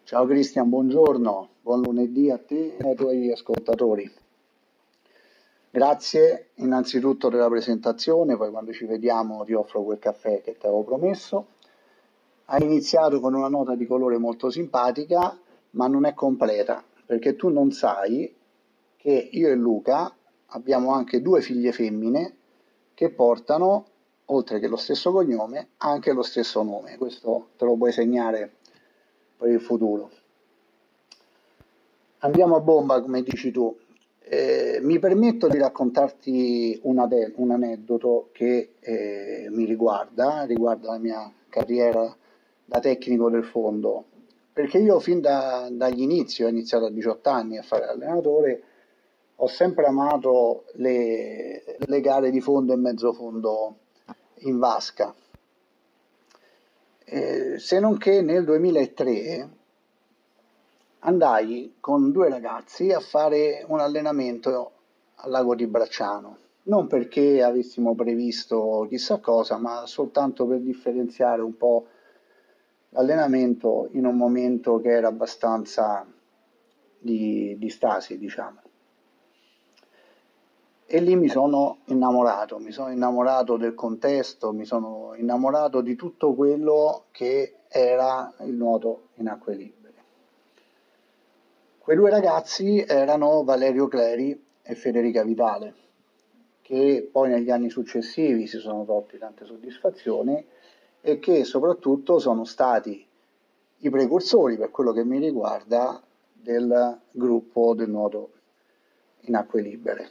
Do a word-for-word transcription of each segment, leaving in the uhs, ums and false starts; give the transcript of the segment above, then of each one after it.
Ciao Cristian, buongiorno, buon lunedì a te e ai tuoi ascoltatori. Grazie innanzitutto della presentazione, poi quando ci vediamo ti offro quel caffè che ti avevo promesso. Hai iniziato con una nota di colore molto simpatica, ma non è completa, perché tu non sai che io e Luca abbiamo anche due figlie femmine che portano, oltre che lo stesso cognome, anche lo stesso nome. Questo te lo puoi segnare per il futuro. Andiamo a bomba, come dici tu. Eh, mi permetto di raccontarti un, ade- un aneddoto che eh, mi riguarda, riguarda la mia carriera da tecnico del fondo, perché io fin da- dagli inizi, ho iniziato a diciotto anni a fare allenatore, ho sempre amato le, le gare di fondo e mezzo fondo in vasca. Eh, se non che nel duemilatré andai con due ragazzi a fare un allenamento al lago di Bracciano, non perché avessimo previsto chissà cosa, ma soltanto per differenziare un po' l'allenamento in un momento che era abbastanza di, di stasi, diciamo. E lì mi sono innamorato, mi sono innamorato del contesto, mi sono innamorato di tutto quello che era il nuoto in acque libere. Quei due ragazzi erano Valerio Cleri e Federica Vitale, che poi negli anni successivi si sono tolti tante soddisfazioni e che soprattutto sono stati i precursori, per quello che mi riguarda, del gruppo del nuoto in acque libere.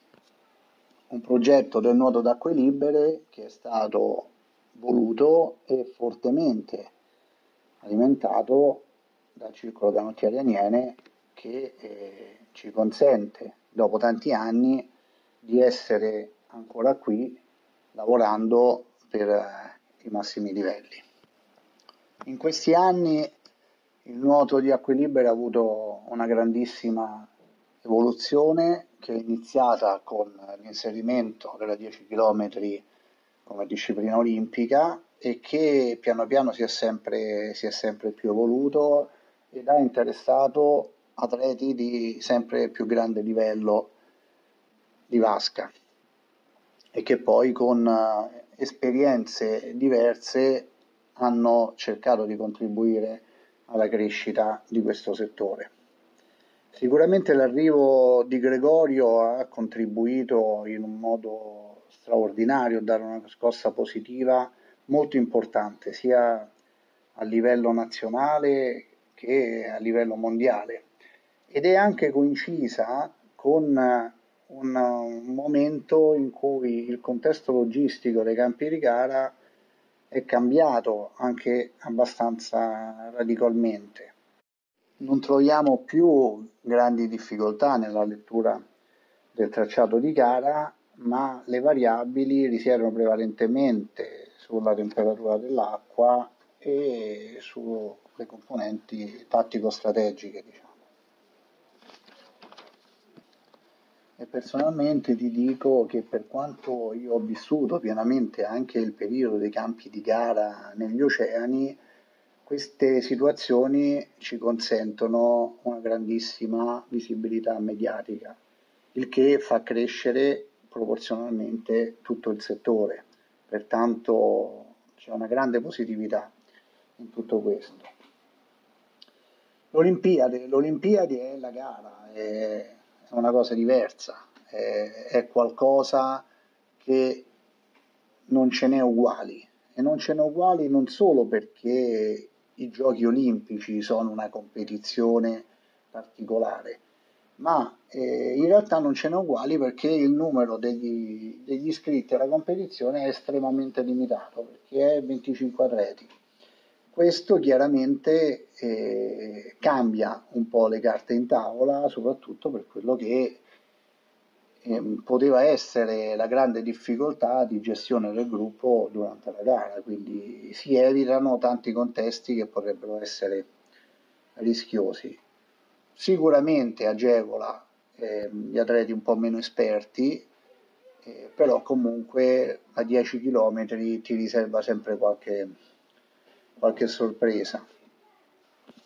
Un progetto del nuoto d'acque libere che è stato voluto e fortemente alimentato dal Circolo Canottieri Aniene, che eh, ci consente, dopo tanti anni, di essere ancora qui lavorando per eh, i massimi livelli. In questi anni il nuoto di acque libere ha avuto una grandissima evoluzione che è iniziata con l'inserimento della dieci chilometri come disciplina olimpica e che piano piano si è sempre, si è sempre più evoluto ed ha interessato atleti di sempre più grande livello di vasca e che poi con eh, esperienze diverse hanno cercato di contribuire alla crescita di questo settore. Sicuramente l'arrivo di Gregorio ha contribuito in un modo straordinario a dare una scossa positiva molto importante, sia a livello nazionale che a livello mondiale. Ed è anche coincisa con un, un momento in cui il contesto logistico dei campi di gara è cambiato anche abbastanza radicalmente. Non troviamo più grandi difficoltà nella lettura del tracciato di gara, ma le variabili risiedono prevalentemente sulla temperatura dell'acqua e sulle componenti tattico-strategiche, diciamo. E personalmente ti dico che per quanto io ho vissuto pienamente anche il periodo dei campi di gara negli oceani, queste situazioni ci consentono una grandissima visibilità mediatica, il che fa crescere proporzionalmente tutto il settore. Pertanto c'è una grande positività in tutto questo. L'Olimpiade, l'Olimpiade è la gara, è, è una cosa diversa, è, è qualcosa che non ce n'è uguali. E non ce n'è uguali non solo perché i giochi olimpici sono una competizione particolare, ma eh, in realtà non ce n'è uguali perché il numero degli, degli iscritti alla competizione è estremamente limitato, perché è venticinque atleti. Questo chiaramente eh, cambia un po' le carte in tavola, soprattutto per quello che eh, poteva essere la grande difficoltà di gestione del gruppo durante la gara, quindi si evitano tanti contesti che potrebbero essere rischiosi. Sicuramente agevola eh, gli atleti un po' meno esperti, eh, però comunque a dieci chilometri ti riserva sempre qualche, qualche sorpresa.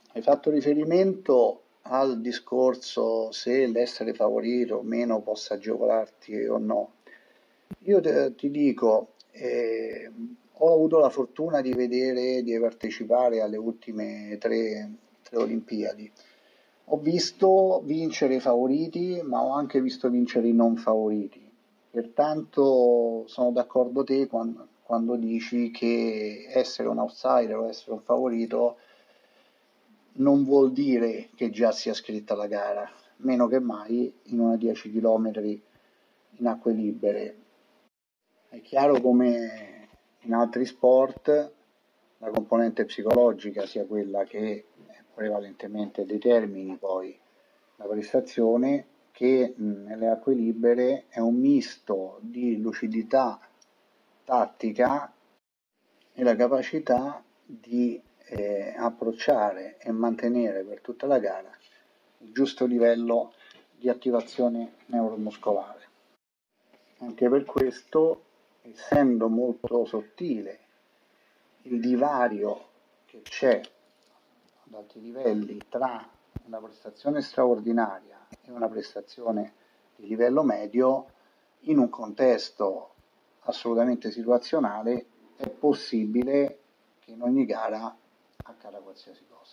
Hai fatto riferimento al discorso se l'essere favorito o meno possa agevolarti o no. Io te- ti dico, eh, ho avuto la fortuna di vedere, di partecipare alle ultime tre, tre Olimpiadi. Ho visto vincere i favoriti, ma ho anche visto vincere i non favoriti. Pertanto sono d'accordo te quando, quando dici che essere un outsider o essere un favorito non vuol dire che già sia scritta la gara, meno che mai in una dieci chilometri in acque libere. È chiaro come in altri sport la componente psicologica sia quella che prevalentemente determini poi la prestazione, che mh, nelle acque libere è un misto di lucidità tattica e la capacità di eh, approcciare e mantenere per tutta la gara il giusto livello di attivazione neuromuscolare. Anche per questo, essendo molto sottile il divario che c'è ad alti livelli tra una prestazione straordinaria e una prestazione di livello medio, in un contesto assolutamente situazionale è possibile che in ogni gara accada qualsiasi cosa.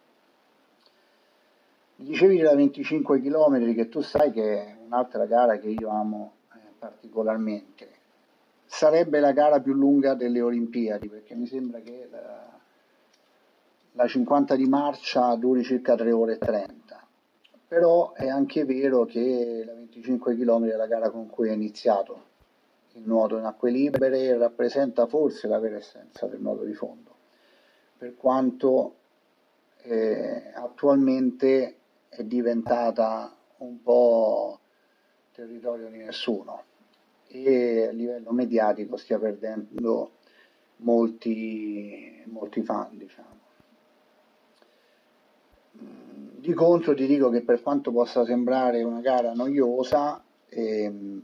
Mi dicevi della venticinque chilometri, che tu sai che è un'altra gara che io amo eh, particolarmente. Sarebbe la gara più lunga delle Olimpiadi, perché mi sembra che la, la cinquanta di marcia duri circa tre ore e trenta. Però è anche vero che la venticinque chilometri è la gara con cui è iniziato il nuoto in acque libere e rappresenta forse la vera essenza del nuoto di fondo, per quanto eh, attualmente è diventata un po' territorio di nessuno e a livello mediatico stia perdendo molti, molti fan, diciamo. Di contro ti dico che per quanto possa sembrare una gara noiosa, ehm,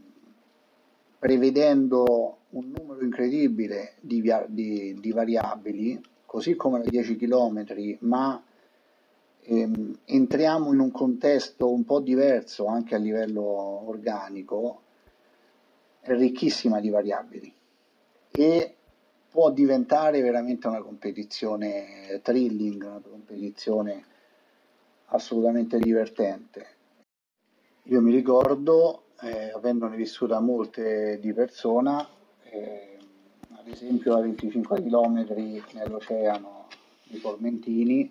prevedendo un numero incredibile di, via- di- di variabili, così come la dieci chilometri, ma ehm, entriamo in un contesto un po' diverso anche a livello organico, è ricchissima di variabili e può diventare veramente una competizione thrilling, una competizione assolutamente divertente. Io mi ricordo, eh, avendone vissuta molte di persona, eh, ad esempio a venticinque chilometri nell'oceano di Formentini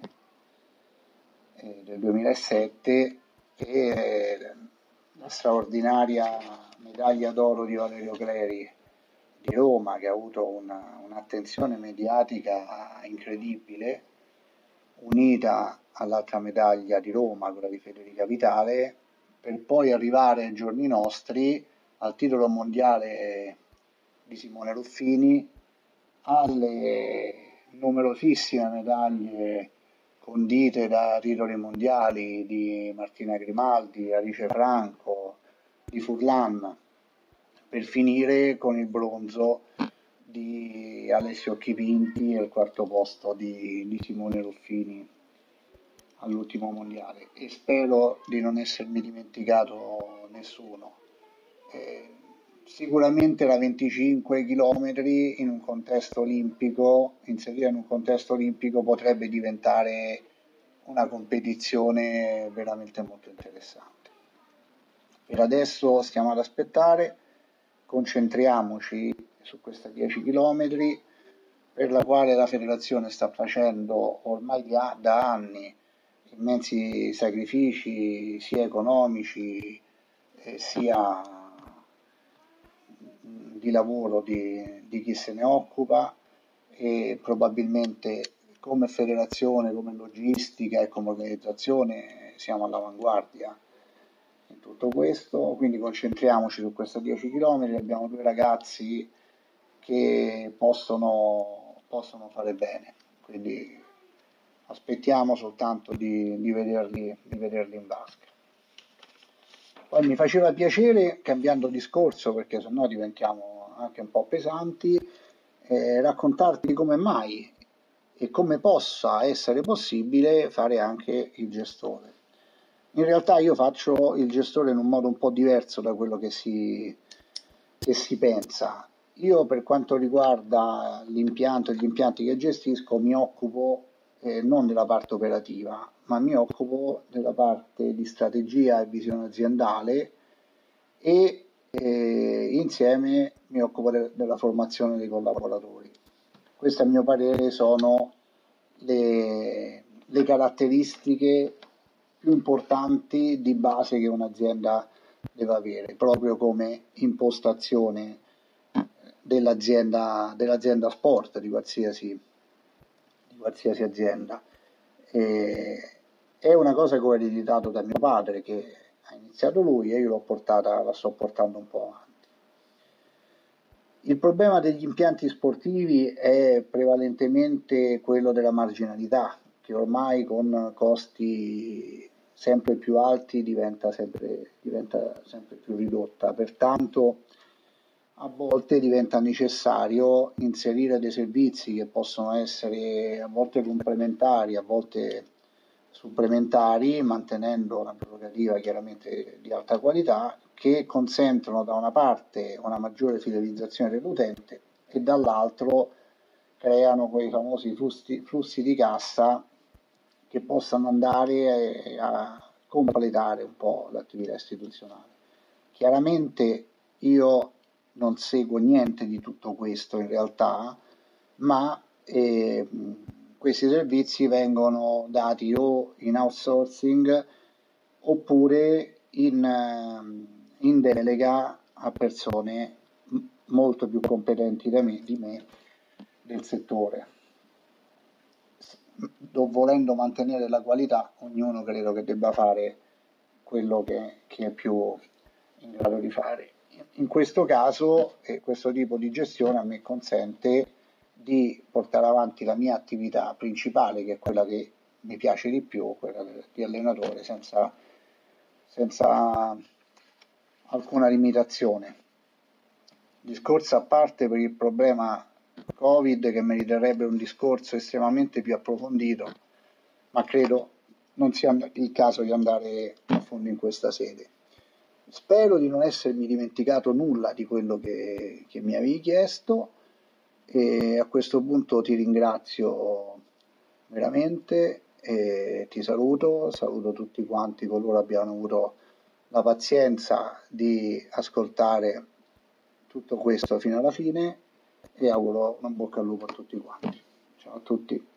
eh, del duemilasette e eh, la straordinaria medaglia d'oro di Valerio Cleri di Roma, che ha avuto una, un'attenzione mediatica incredibile, unita all'altra medaglia di Roma, quella di Federica Vitale, per poi arrivare ai giorni nostri al titolo mondiale di Simone Ruffini, alle numerosissime medaglie condite da titoli mondiali di Martina Grimaldi, Alice Franco, di Furlan, per finire con il bronzo di Alessio Chipinti e il quarto posto di, di Simone Ruffini all'ultimo mondiale, e spero di non essermi dimenticato nessuno. Eh, sicuramente la venticinque chilometri in un contesto olimpico, inserita in un contesto olimpico, potrebbe diventare una competizione veramente molto interessante. Per adesso stiamo ad aspettare, concentriamoci su questa dieci chilometri, per la quale la federazione sta facendo ormai da anni immensi sacrifici sia economici eh, sia di lavoro di, di chi se ne occupa, e probabilmente come federazione, come logistica e come organizzazione siamo all'avanguardia in tutto questo, quindi concentriamoci su questa dieci chilometri. Abbiamo due ragazzi che possono, possono fare bene, quindi aspettiamo soltanto di, di, vederli, di vederli in vasca. Poi mi faceva piacere, cambiando discorso perché sennò diventiamo anche un po' pesanti, eh, raccontarti come mai e come possa essere possibile fare anche il gestore. In realtà io faccio il gestore in un modo un po' diverso da quello che si, che si pensa. Io per quanto riguarda l'impianto e gli impianti che gestisco mi occupo eh, non della parte operativa, ma mi occupo della parte di strategia e visione aziendale e eh, insieme mi occupo de- della formazione dei collaboratori. Queste a mio parere sono le, le caratteristiche più importanti di base che un'azienda deve avere, proprio come impostazione dell'azienda, dell'azienda sport, di qualsiasi, di qualsiasi azienda. E è una cosa che ho ereditato da mio padre, che ha iniziato lui e io l'ho portata, la sto portando un po' avanti. Il problema degli impianti sportivi è prevalentemente quello della marginalità, che ormai con costi sempre più alti diventa sempre, diventa sempre più ridotta. Pertanto a volte diventa necessario inserire dei servizi che possono essere a volte complementari, a volte supplementari, mantenendo una prerogativa chiaramente di alta qualità, che consentono da una parte una maggiore fidelizzazione dell'utente e dall'altro creano quei famosi flussi, flussi di cassa che possano andare a completare un po' l'attività istituzionale. Chiaramente io non seguo niente di tutto questo in realtà, ma eh, questi servizi vengono dati o in outsourcing oppure in, eh, in delega a persone molto più competenti da me, di me del settore. Volendo mantenere la qualità, ognuno credo che debba fare quello che, che è più in grado di fare. In questo caso, eh, questo tipo di gestione a me consente di portare avanti la mia attività principale, che è quella che mi piace di più, quella di allenatore, senza, senza alcuna limitazione. Discorso a parte per il problema Covid, che meriterebbe un discorso estremamente più approfondito, ma credo non sia il caso di andare a fondo in questa sede. Spero di non essermi dimenticato nulla di quello che, che mi avevi chiesto e a questo punto ti ringrazio veramente e ti saluto, saluto tutti quanti coloro che abbiano avuto la pazienza di ascoltare tutto questo fino alla fine e auguro un bocca al lupo a tutti quanti. Ciao a tutti.